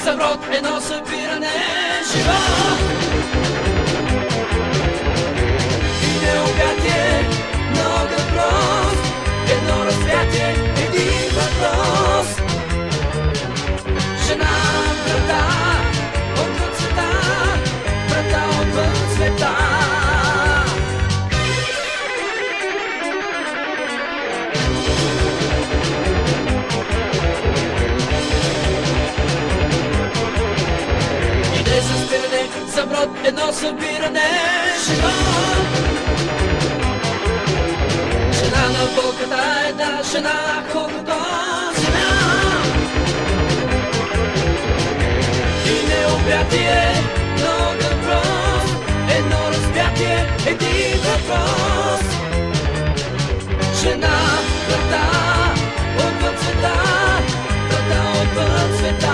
съброд, едно събиране, живот и необятие, много прост, едно разпятие, един въпрос. Жена, брата, отвъд света, брата отвъд света. Иде за спиране, съброд, едно събиране, живот. Жена на болката, една жена, колкото земя. И необятие, много прост, едно разпятие, един въпрос. Жена, брата, отвъд света, брата отвъд света.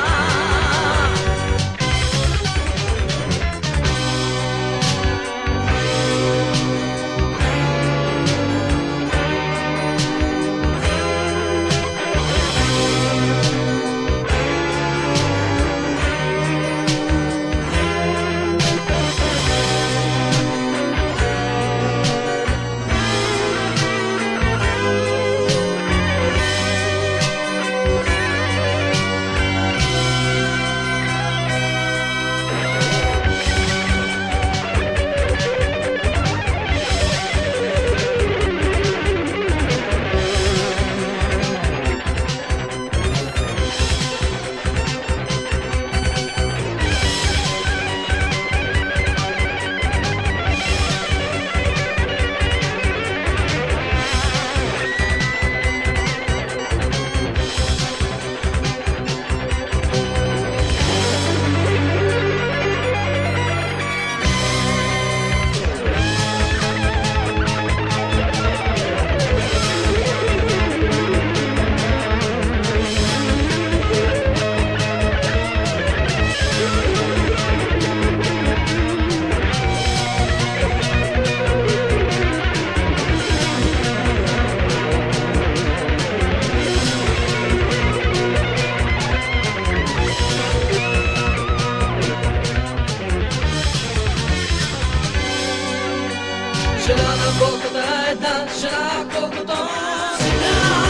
Жена на болката, една жена, колкото земя.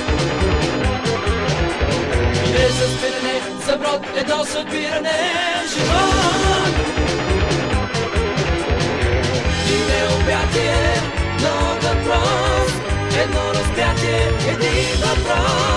Иде за спиране, съброд, едно събиране, живот и необятие, много прост, едно разпятие, един въпрос.